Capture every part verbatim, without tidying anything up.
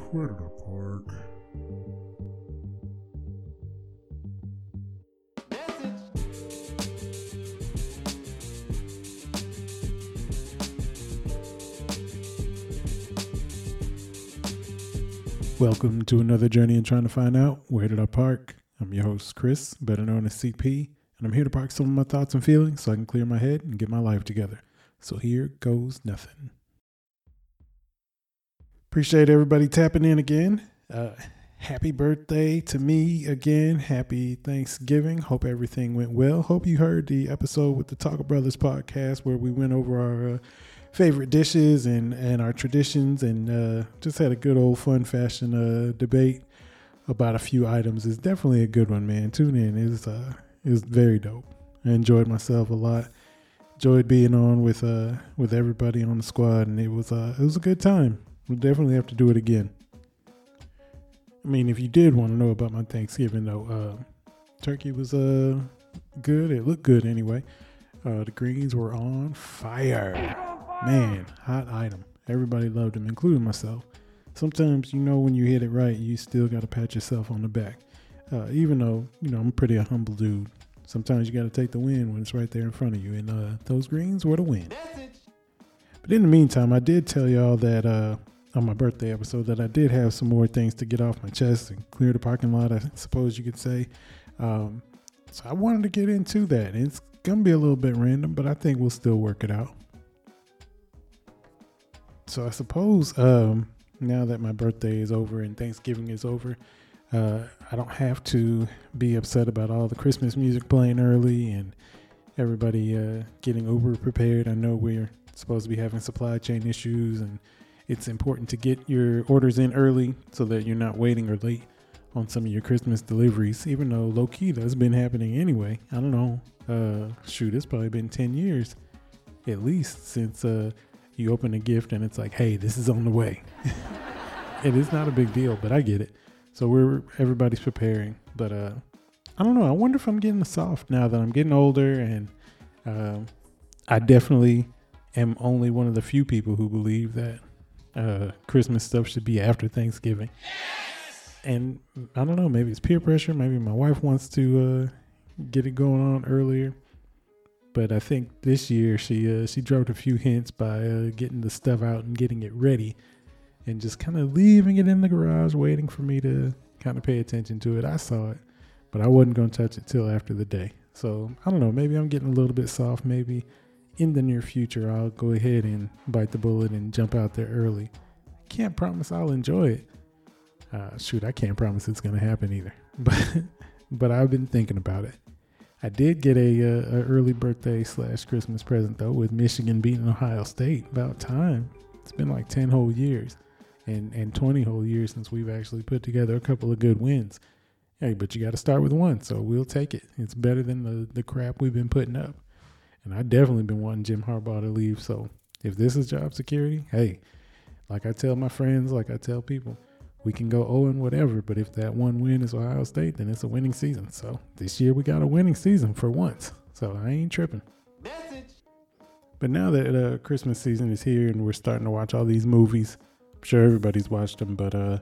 Where did I park? Welcome to another journey in trying to find out where did I park. I'm your host, Chris, better known as C P, and I'm here to park some of my thoughts and feelings so I can clear my head and get my life together. So here goes nothing. Appreciate everybody tapping in again. Uh, happy birthday to me again. Happy Thanksgiving. Hope everything went well. Hope you heard the episode with the Talker Brothers podcast where we went over our uh, favorite dishes and, and our traditions and uh, just had a good old fun fashion uh, debate about a few items. It's definitely a good one, man. Tune in. It was, uh, it was very dope. I enjoyed myself a lot. Enjoyed being on with uh, with everybody on the squad, and it was uh, it was a good time. We'll definitely have to do it again. I mean, if you did want to know about my Thanksgiving, though, uh, turkey was uh, good. It looked good anyway. Uh, the greens were on fire. Man, hot item. Everybody loved them, including myself. Sometimes, you know, when you hit it right, you still got to pat yourself on the back. Uh, even though, you know, I'm pretty a humble dude. Sometimes you got to take the win when it's right there in front of you. And uh, those greens were the win. But in the meantime, I did tell y'all that uh, on my birthday episode that I did have some more things to get off my chest and clear the parking lot, I suppose you could say. Um, so I wanted to get into that. It's going to be a little bit random, but I think we'll still work it out. So I suppose um, now that my birthday is over and Thanksgiving is over, uh, I don't have to be upset about all the Christmas music playing early and everybody uh, getting over prepared. I know we're supposed to be having supply chain issues, and it's important to get your orders in early so that you're not waiting or late on some of your Christmas deliveries, even though low-key that's been happening anyway. I don't know. Uh, shoot, it's probably been ten years at least since uh, you open a gift and it's like, hey, this is on the way. It is not a big deal, but I get it. So we're everybody's preparing. But uh, I don't know. I wonder if I'm getting soft now that I'm getting older, and uh, I definitely am only one of the few people who believe that uh, Christmas stuff should be after Thanksgiving. Yes! And I don't know. Maybe it's peer pressure. Maybe my wife wants to uh, get it going on earlier. But I think this year she uh, she dropped a few hints by uh, getting the stuff out and getting it ready and just kind of leaving it in the garage waiting for me to kind of pay attention to it. I saw it, but I wasn't going to touch it till after the day. So I don't know. Maybe I'm getting a little bit soft. Maybe in the near future I'll go ahead and bite the bullet and jump out there early. Can't promise I'll enjoy it. Uh, shoot, I can't promise it's going to happen either. But but I've been thinking about it. I did get a, uh, a early birthday slash Christmas present, though, with Michigan beating Ohio State. About time. It's been like ten whole years and, and twenty whole years since we've actually put together a couple of good wins. Hey, but you got to start with one, so we'll take it. It's better than the, the crap we've been putting up. And I definitely been wanting Jim Harbaugh to leave, so if this is job security, hey, like I tell my friends, like I tell people, we can go oh and whatever, but if that one win is Ohio State, then it's a winning season. So this year we got a winning season for once. So I ain't tripping. Message. But now that uh, Christmas season is here and we're starting to watch all these movies, I'm sure everybody's watched them, but uh,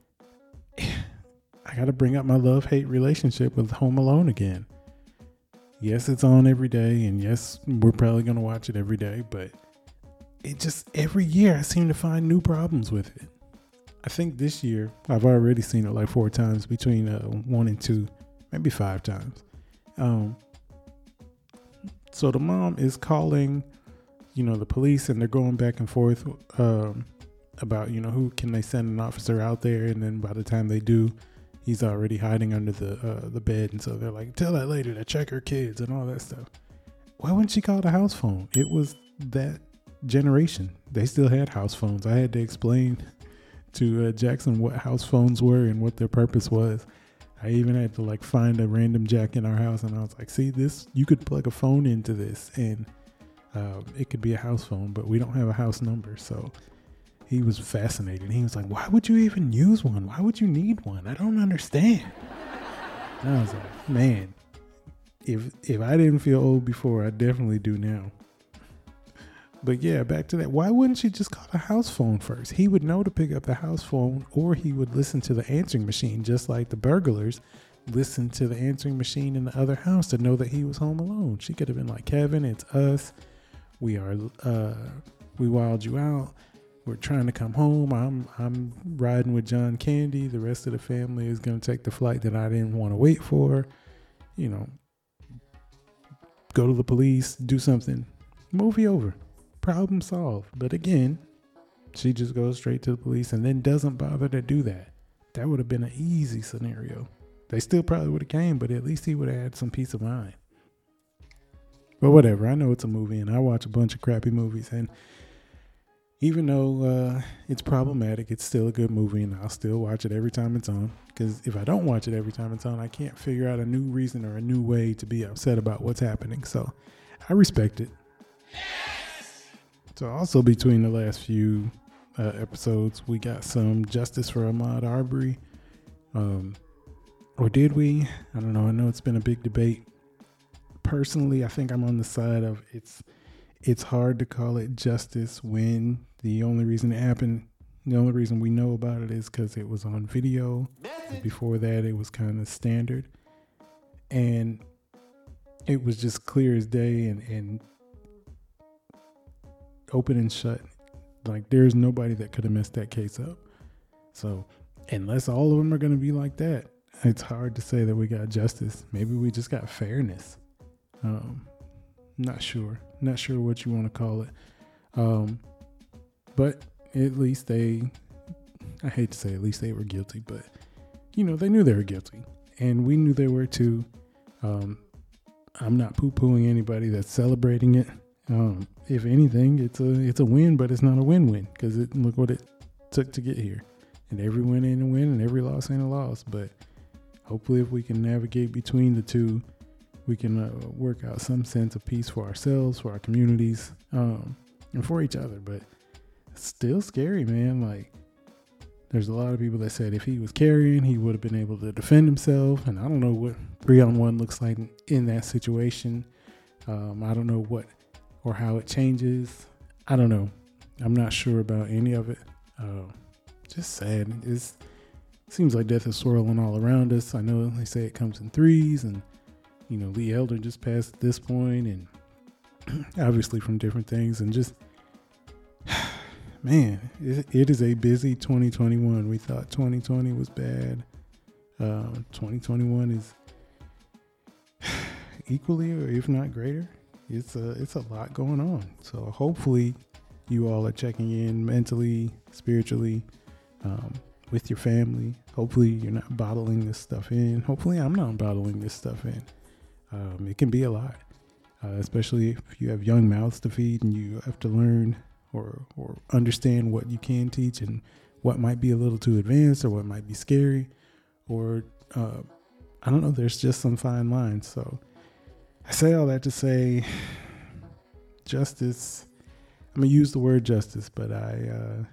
I got to bring up my love-hate relationship with Home Alone again. Yes, it's on every day, and yes, we're probably going to watch it every day, but it just, every year I seem to find new problems with it. I think this year, I've already seen it like four times between uh, one and two, maybe five times. Um, so the mom is calling, you know, the police, and they're going back and forth um, about, you know, who can they send an officer out there. And then by the time they do, he's already hiding under the uh, the bed. And so they're like, tell that lady to check her kids and all that stuff. Why wouldn't she call the house phone? It was that generation. They still had house phones. I had to explain to uh, Jackson what house phones were and what their purpose was. I even had to like find a random jack in our house, and I was like, see this, you could plug a phone into this and uh, it could be a house phone, but we don't have a house number. So he was fascinated. He was like, why would you even use one? Why would you need one? I don't understand. And I was like, man, if if I didn't feel old before, I definitely do now. But yeah, back to that. Why wouldn't she just call the house phone first? He would know to pick up the house phone, or he would listen to the answering machine, just like the burglars listened to the answering machine in the other house to know that he was home alone. She could have been like, Kevin, it's us. We are, uh, we wild you out. We're trying to come home. I'm, I'm riding with John Candy. The rest of the family is going to take the flight that I didn't want to wait for. You know, go to the police, do something. Movie over. Problem solved. But again, she just goes straight to the police and then doesn't bother to do that. That would have been an easy scenario. They still probably would have came, but at least he would have had some peace of mind. But whatever. I know it's a movie, and I watch a bunch of crappy movies. And even though uh, it's problematic, it's still a good movie, and I'll still watch it every time it's on. Because if I don't watch it every time it's on, I can't figure out a new reason or a new way to be upset about what's happening. So I respect it. So also between the last few uh, episodes, we got some justice for Ahmaud Arbery. Um, or did we? I don't know. I know it's been a big debate. Personally, I think I'm on the side of it's it's hard to call it justice when the only reason it happened, the only reason we know about it is because it was on video. Before that, it was kind of standard. And it was just clear as day and, and open and shut. Like, there's nobody that could have messed that case up. So unless all of them are going to be like that, it's hard to say that we got justice. Maybe we just got fairness. Um, not sure. Not sure what you want to call it. Um, but at least they, I hate to say at least they were guilty, but, you know, they knew they were guilty. And we knew they were too. Um, I'm not poo-pooing anybody that's celebrating it. Um, if anything, it's a it's a win, but it's not a win-win because it, look what it took to get here. And every win ain't a win and every loss ain't a loss. But hopefully if we can navigate between the two, we can uh, work out some sense of peace for ourselves, for our communities, um, and for each other. But it's still scary, man. Like, there's a lot of people that said if he was carrying, he would have been able to defend himself. And I don't know what three on one looks like in that situation. Um, I don't know what or how it changes. I don't know. I'm not sure about any of it. Uh, just sad. It's, it seems like death is swirling all around us. I know they say it comes in threes, and you know, Lee Elder just passed at this point, and obviously from different things. And just, man, it, it is a busy twenty twenty-one. We thought twenty twenty was bad. Uh, twenty twenty-one is equally, or if not greater. It's a, it's a lot going on. So hopefully you all are checking in mentally, spiritually, um, with your family. Hopefully you're not bottling this stuff in. Hopefully I'm not bottling this stuff in. Um, it can be a lot, uh, especially if you have young mouths to feed and you have to learn or, or understand what you can teach and what might be a little too advanced or what might be scary, or uh, I don't know, there's just some fine lines. So I say all that to say justice, I'm going to use the word justice, but I, uh,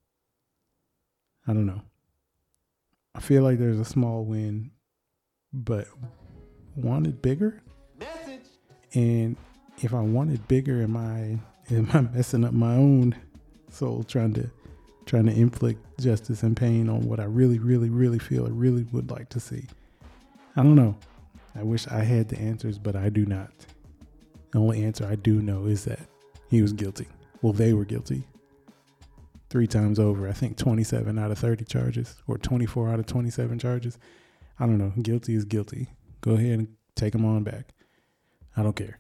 I don't know. I feel like there's a small win, but wanted bigger. Message. And if I wanted bigger, am I am I messing up my own soul trying to trying to inflict justice and pain on what I really, really, really feel I really would like to see? I don't know. I wish I had the answers, but I do not. The only answer I do know is that he was guilty. Well, they were guilty. Three times over. I think twenty-seven out of thirty charges, or twenty-four out of twenty-seven charges. I don't know. Guilty is guilty. Go ahead and take them on back. I don't care.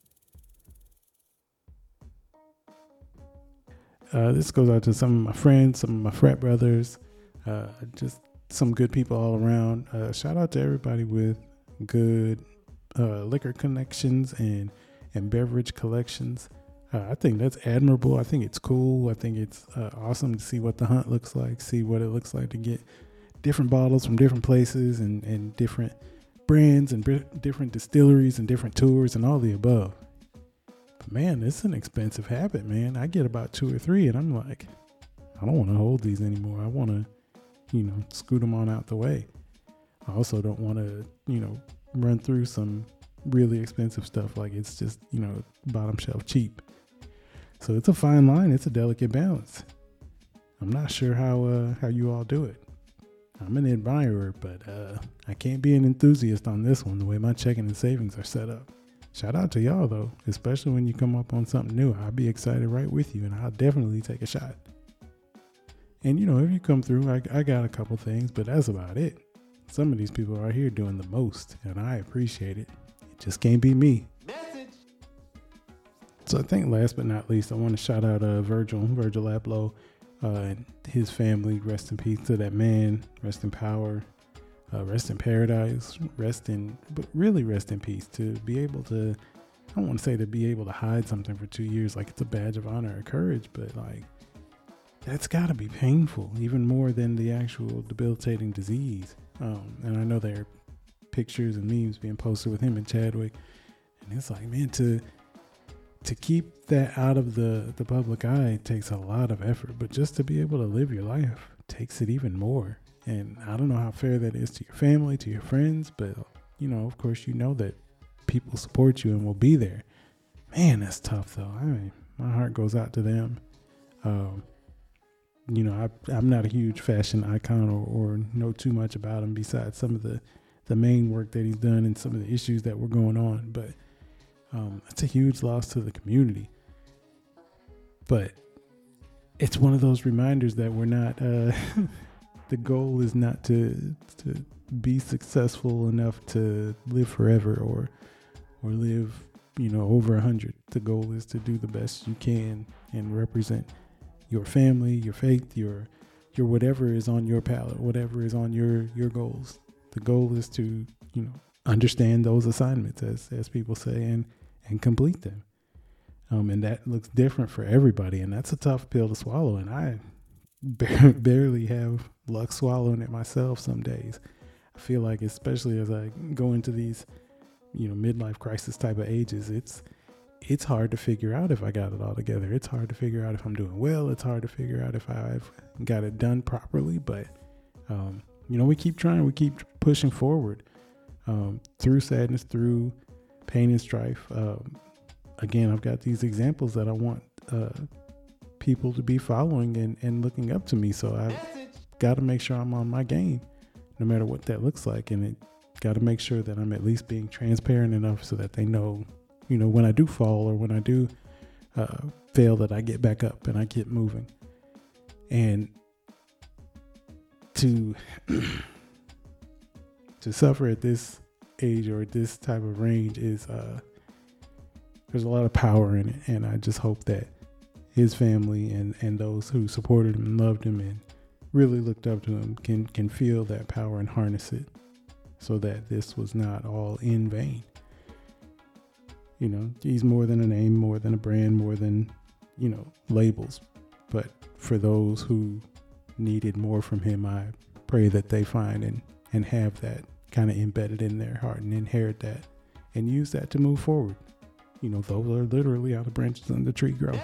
Uh, this goes out to some of my friends, some of my frat brothers, uh, just some good people all around. Uh, shout out to everybody with good uh, liquor connections and, and beverage collections. Uh, I think that's admirable. I think it's cool. I think it's uh, awesome to see what the hunt looks like, see what it looks like to get different bottles from different places and, and different brands and b- different distilleries and different tours and all the above. But man, it's an expensive habit, man. I get about two or three and I'm like, I don't want to hold these anymore. I want to, you know, scoot them on out the way. I also don't want to, you know, run through some really expensive stuff like it's just, you know, bottom shelf cheap. So it's a fine line. It's a delicate balance. I'm not sure how uh, how you all do it. I'm an admirer, but uh, I can't be an enthusiast on this one, the way my checking and savings are set up. Shout out to y'all, though, especially when you come up on something new. I'll be excited right with you, and I'll definitely take a shot. And, you know, if you come through, I, I got a couple things, but that's about it. Some of these people are here doing the most, and I appreciate it. It just can't be me. Message. So I think last but not least, I want to shout out uh, Virgil, Virgil Abloh, uh, and his family. Rest in peace to that man. Rest in power. Uh, rest in paradise. Rest in, but really rest in peace. To be able to, I don't want to say to be able to hide something for two years like it's a badge of honor or courage, but like, that's got to be painful, even more than the actual debilitating disease. Um, and I know there are pictures and memes being posted with him and Chadwick, and it's like, man, to to keep that out of the, the public eye takes a lot of effort, but just to be able to live your life takes it even more. And I don't know how fair that is to your family, to your friends, but, you know, of course, you know that people support you and will be there. Man, that's tough, though. I mean, my heart goes out to them. Um, You know, I, I'm not a huge fashion icon or, or know too much about him besides some of the, the main work that he's done and some of the issues that were going on. But um, it's a huge loss to the community. But it's one of those reminders that we're not, uh, the goal is not to to be successful enough to live forever or or live, you know, over a hundred. The goal is to do the best you can and represent your family, your faith, your your whatever is on your palette, whatever is on your your goals. The goal is to, you know, understand those assignments, as as people say, and and complete them. Um, and that looks different for everybody, and that's a tough pill to swallow. And I bar- barely have luck swallowing it myself some days. I feel like, especially as I go into these, you know, midlife crisis type of ages, it's it's hard to figure out if I got it all together. It's hard to figure out if I'm doing well. It's hard to figure out if I've got it done properly. But, um, you know, we keep trying. We keep pushing forward um, through sadness, through pain and strife. Um, again, I've got these examples that I want uh, people to be following and, and looking up to me. So I've got to make sure I'm on my game, no matter what that looks like. And it got to make sure that I'm at least being transparent enough so that they know, you know, when I do fall or when I do uh, fail, that I get back up and I get moving. And to to suffer at this age or at this type of range is uh, there's a lot of power in it. And I just hope that his family and, and those who supported him and loved him and really looked up to him can can feel that power and harness it, so that this was not all in vain. You know, he's more than a name, more than a brand, more than, you know, labels. But for those who needed more from him, I pray that they find and, and have that kind of embedded in their heart and inherit that and use that to move forward. You know, those are literally how the branches on the tree grow.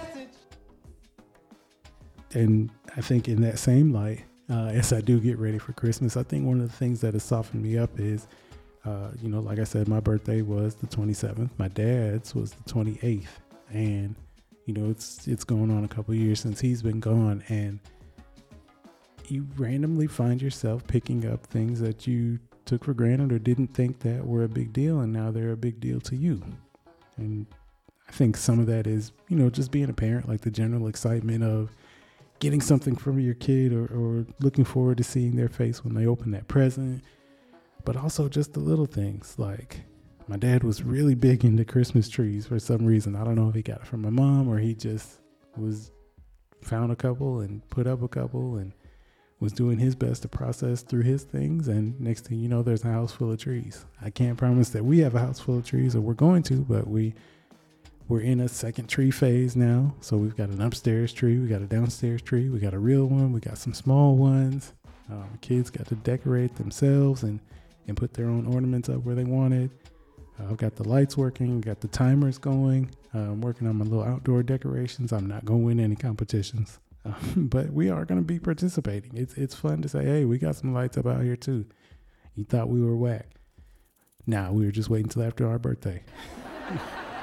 And I think in that same light, uh, as I do get ready for Christmas, I think one of the things that has softened me up is, Uh, you know, like I said, my birthday was the twenty-seventh. My dad's was the twenty-eighth. And, you know, it's it's going on a couple of years since he's been gone. And you randomly find yourself picking up things that you took for granted or didn't think that were a big deal. And now they're a big deal to you. And I think some of that is, you know, just being a parent, like the general excitement of getting something from your kid or, or looking forward to seeing their face when they open that present. But also just the little things, like my dad was really big into Christmas trees for some reason. I don't know if he got it from my mom or he just was found a couple and put up a couple and was doing his best to process through his things. And next thing you know, there's a house full of trees. I can't promise that we have a house full of trees or we're going to, but we, we're in a second tree phase now. So we've got an upstairs tree. We got a downstairs tree. We got a real one. We got some small ones. Um, kids got to decorate themselves and and put their own ornaments up where they wanted. Uh, I've got the lights working, got the timers going. Uh, I'm working on my little outdoor decorations. I'm not going to win any competitions, uh, but we are going to be participating. It's it's fun to say, hey, we got some lights up out here too. You thought we were whack. Nah, we were just waiting until after our birthday.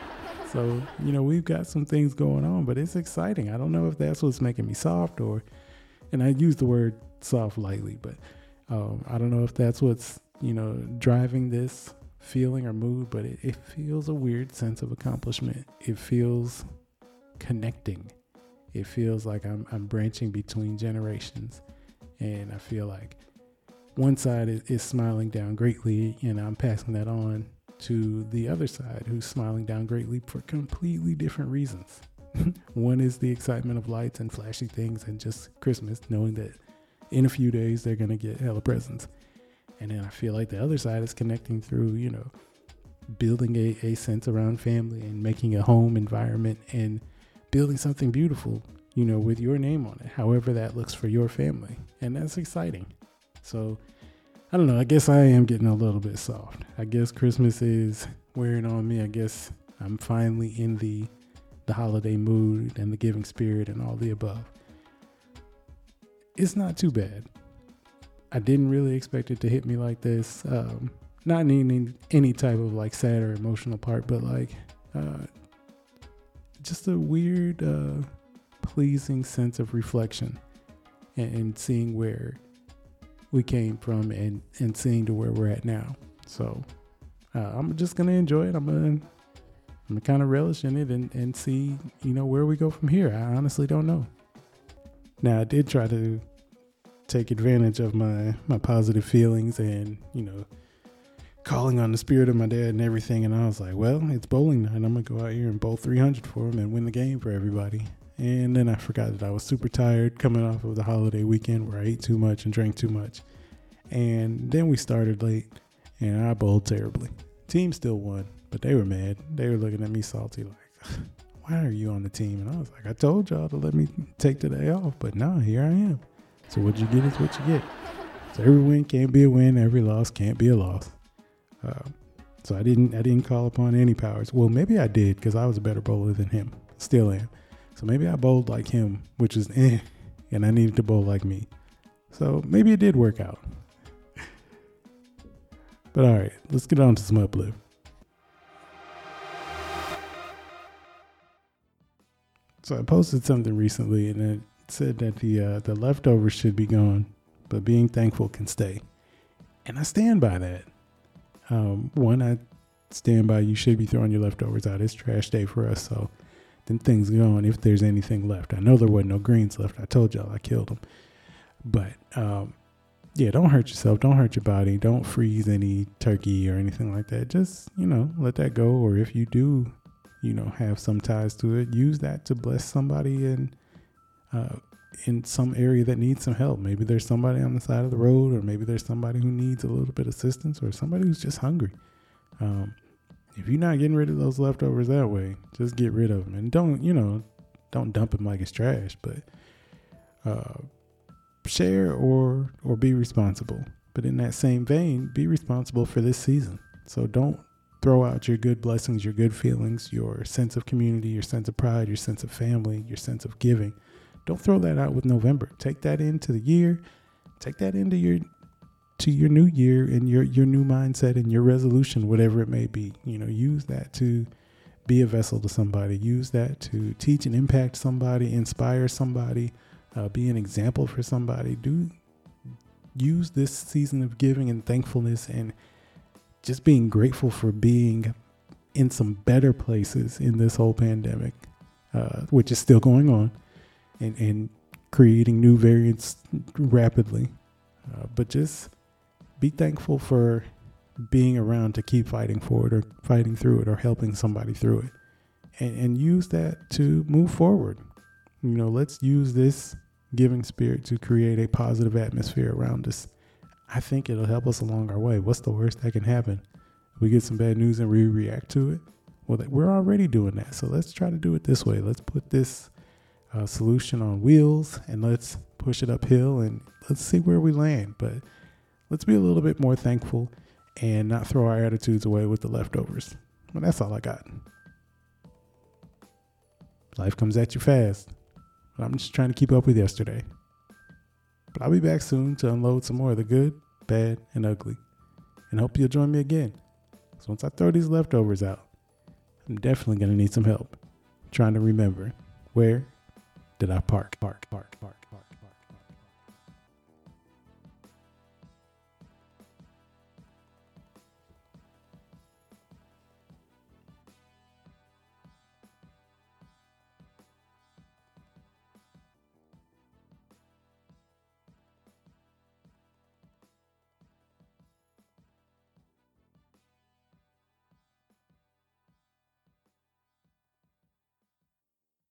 So, you know, we've got some things going on, but it's exciting. I don't know if that's what's making me soft or, and I use the word soft lightly, but um, I don't know if that's what's, you know, driving this feeling or mood, but it, it feels a weird sense of accomplishment. It feels connecting. It feels like I'm, I'm branching between generations. And I feel like one side is, is smiling down greatly, and I'm passing that on to the other side who's smiling down greatly for completely different reasons. One is the excitement of lights and flashy things and just Christmas, knowing that in a few days they're going to get hella presents. And then I feel like the other side is connecting through, you know, building a, a sense around family and making a home environment and building something beautiful, you know, with your name on it, however that looks for your family. And that's exciting. So I don't know. I guess I am getting a little bit soft. I guess Christmas is wearing on me. I guess I'm finally in the the holiday mood and the giving spirit and all the above. It's not too bad. I didn't really expect it to hit me like this. Um, not in any, any type of like sad or emotional part, but like uh, just a weird, uh, pleasing sense of reflection and, and seeing where we came from and, and seeing to where we're at now. So uh, I'm just going to enjoy it. I'm going to I'm gonna kind of relish in it and, and see, you know, where we go from here. I honestly don't know. Now, I did try to take advantage of my, my positive feelings and, you know, calling on the spirit of my dad and everything. And I was like, well, it's bowling night. I'm going to go out here and bowl three hundred for him and win the game for everybody. And then I forgot that I was super tired coming off of the holiday weekend where I ate too much and drank too much. And then we started late and I bowled terribly. Team still won, but they were mad. They were looking at me salty like, why are you on the team? And I was like, I told y'all to let me take the day off, but no, here I am. So what you get is what you get. So every win can't be a win. Every loss can't be a loss. Uh, so I didn't I didn't call upon any powers. Well, maybe I did because I was a better bowler than him. Still am. So maybe I bowled like him, which is eh, and I needed to bowl like me. So maybe it did work out. But all right, let's get on to some uplift. So I posted something recently and it said that the uh, the leftovers should be gone, but being thankful can stay. And I stand by that. Um, one, I stand by you should be throwing your leftovers out. It's trash day for us, so then things go on if there's anything left. I know there wasn't no greens left. I told y'all I killed them. But um, yeah, don't hurt yourself. Don't hurt your body. Don't freeze any turkey or anything like that. Just, you know, let that go. Or if you do, you know, have some ties to it, use that to bless somebody in, uh, in some area that needs some help. Maybe there's somebody on the side of the road, or maybe there's somebody who needs a little bit of assistance, or somebody who's just hungry. Um, if you're not getting rid of those leftovers that way, just get rid of them. And don't, you know, don't dump them like it's trash, but uh, share or or be responsible. But in that same vein, be responsible for this season. So don't throw out your good blessings, your good feelings, your sense of community, your sense of pride, your sense of family, your sense of giving. Don't throw that out with November. Take that into the year. Take that into your to your new year and your your new mindset and your resolution, whatever it may be. You know, use that to be a vessel to somebody. Use that to teach and impact somebody, inspire somebody, uh, be an example for somebody. Do use this season of giving and thankfulness and just being grateful for being in some better places in this whole pandemic, uh, which is still going on, and, and creating new variants rapidly. Uh, but just be thankful for being around to keep fighting for it or fighting through it or helping somebody through it, and, and use that to move forward. You know, let's use this giving spirit to create a positive atmosphere around us. I think it'll help us along our way. What's the worst that can happen? We get some bad news and we react to it. Well, we're already doing that. So let's try to do it this way. Let's put this uh, solution on wheels and let's push it uphill and let's see where we land. But let's be a little bit more thankful and not throw our attitudes away with the leftovers. Well, that's all I got. Life comes at you fast. But I'm just trying to keep up with yesterday. But I'll be back soon to unload some more of the good, bad, and ugly. And hope you'll join me again. So once I throw these leftovers out, I'm definitely going to need some help trying to remember, where did I park, park, park, park.